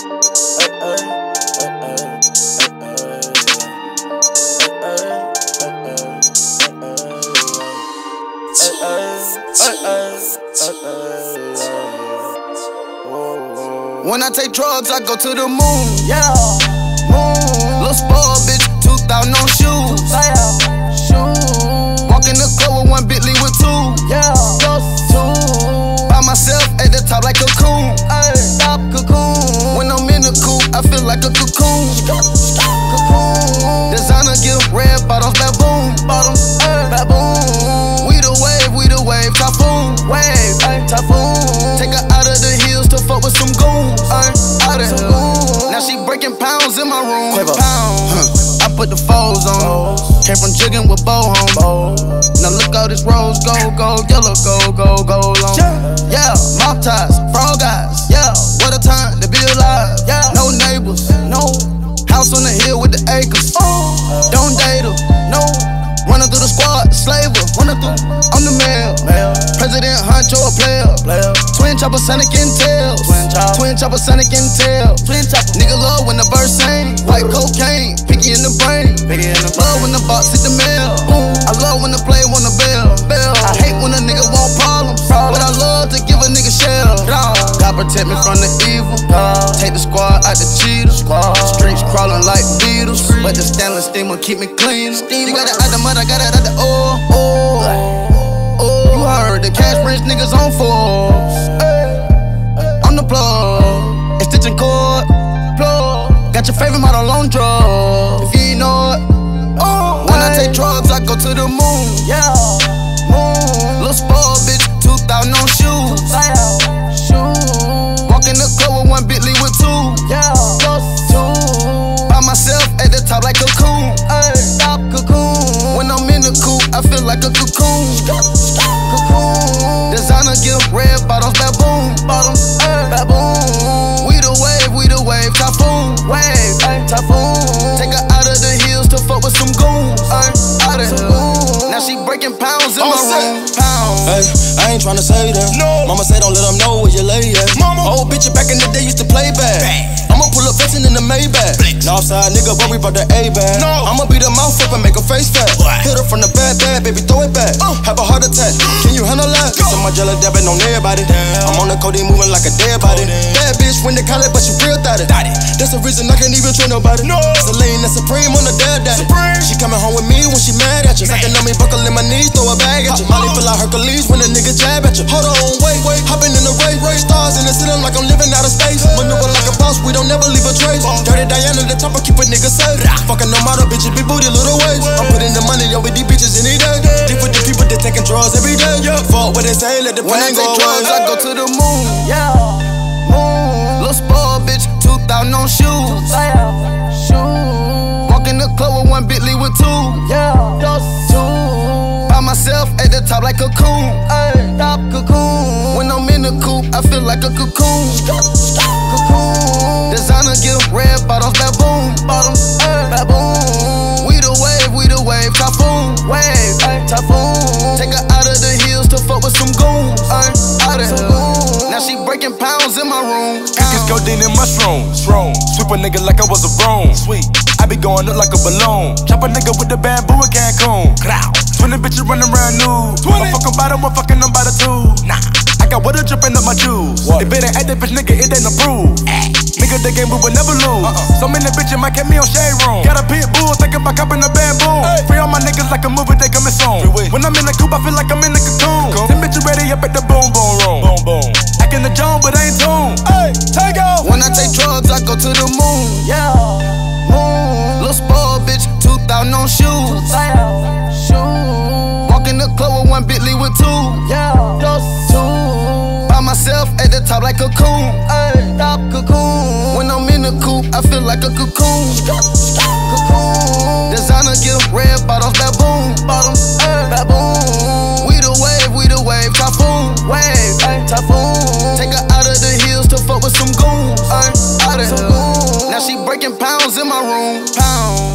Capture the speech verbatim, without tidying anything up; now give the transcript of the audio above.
When I take drugs, I go to the moon. Yeah, moon. Little spoiled bitch, two thousand on shoes. Yeah, shoes. Walk in the club with one Bentley with two. Yeah, just two. By myself at the top like a cocoon. Ay, stop cocoon. When I'm in the coop, I feel like a cocoon. Cocoon. Designer give red bottoms, baboon. Bottoms, ay, baboon. We the wave, we the wave, typhoon. Wave, ay, typhoon. Take her out of the hills to fuck with some goons. Ay, out of here. Now she breaking pounds in my room. Pounds. Huh. I put the foes on. Came from jigging with Bo home. Now look all this rose gold, gold, yellow, gold, gold, gold on. Yeah, mop ties, frog eyes. Yeah, what a time to be alive. Yeah, no neighbors, no house on the hill with the acres. Don't date her, no. Running through the squad, slaver, running through on the mail. President Huncho a player. Twin chopper, Sonic and Tails. Twin chopper, Sonic and Tails. Nigga love when the verse sing. White cocaine, picky in the brain. Love when the box hit the mail. I love when the play want a bell. I hate when a nigga want problems, but I love to give a nigga shell. God protect me from the evil. Take the squad out the cheaters. Streets crawling like beetles, but the stainless steamer keep me clean. You got it out the mud, I got it out the oil. You heard the Cash Prince niggas on Forbes. On the plug, it's stitching cord. Got your favorite model on drugs. If you ain't know it. When I take drugs, I go to the moon. Yeah, moon. Little spoiled bitch, two thousand on shoes. Walk in the club with one Bentley with two. Yeah, just two. By myself at the top like a cocoon. Ay, stop cocoon. When I'm in the coop, I feel like a cocoon. Cocoon. Designer give red bottoms, baboon. Bottoms, ay, baboon. We the wave, we the wave, typhoon. Wave, ay, typhoon. Take her out of the hills to fuck with some goons. Ay, out of here. Now she breaking pounds in my room. Pounds. Hey, I ain't tryna say that. No. Mama say don't let them know where you lay at. Mama. Old bitch back in the day used to play bad. Bad. I'ma pull up flexing in the Maybach. Northside nigga, but we brought the A-bag. No. I'ma beat her mouth up and make her face fat. What? Hit her from the bad, bad, baby, throw it back. Uh. Have a heart attack. Can you handle that? Some my jelly dabbing on everybody. Damn. I'm on the codeine moving like a dead body. Bad bitch when they call it, but she real thotty. That's the reason I can't even trust nobody. No. Celine, that's Supreme on the dad daddy. Supreme. She coming home with me when she mad at you. Sucking on me, buckle in my knees, throw a bag at you. Molly feel like Hercules when a nigga jab at you. Hold on, wait, wait. Hopping in the ray, ray stars in the ceiling like I'm living out of space. Maneuver like a boss, we don't never leave a trace. Dirty Diana, the top, I keep a nigga safe. Fucking no model, bitches, big booty, little waist. I'm putting the money over these bitches any day. Deep with the people that taking drugs every day. Fuck what they say, let the when I pain take go drugs, away. I go to the moon. Yeah, moon. Little spoiled bitch, two thousand on shoes. Shoes. Walk in the club with one Bentley with two. Yeah, just two. By myself at the top like a cocoon. Ay, stop cocoon. When I'm in the coop, I feel like a cocoon. Cocoon. Designer give red bottoms, baboon. Bottoms, ay, baboon. We the wave, we the wave, typhoon. Wave, ay, typhoon. Take her out of the hills to fuck with some goons. Ay, out of here. Now she breaking pounds in my room. Cookies, codeine, and mushrooms. Sweep a nigga like I was a broom. Sweet. I be going up like a balloon. Chop a nigga with the bamboo in Cancun. twenty bitches running around nude. I'm fucking by them, I'm fucking them by the two. Nah, I got water dripping up my juice. If it ain't at that bitch, nigga, it ain't approved. Ay. Nigga, the game we will never lose. Uh-uh. So many bitches might catch me on shade room. Got a pit bull, thinking about copping a bamboo. Ay. Free all my niggas like a movie, they coming soon. When I'm in the coop, I feel like I'm in the cocoon. cocoon. Them bitches ready up at the boom boom room. Boom boom. Acting the Jones, but I ain't tuned. Hey, take off. When I take drugs, I go to the moon. Yeah, moon. Little spoiled bitch, two thousand on shoes. Shoes. Walk in the club with one Bentley with two. Yeah, just two. By myself at the top like a cocoon. Ay, stop cocoon. When I'm in the coop, I feel like a cocoon. Cocoon. Designer give red bottoms, baboon. Bottoms, ay, baboon. We the wave, we the wave, typhoon. Wave, ay, typhoon. Take her out of the hills to fuck with some goons. Ay, out of here. Now she breaking pounds in my room. Pounds.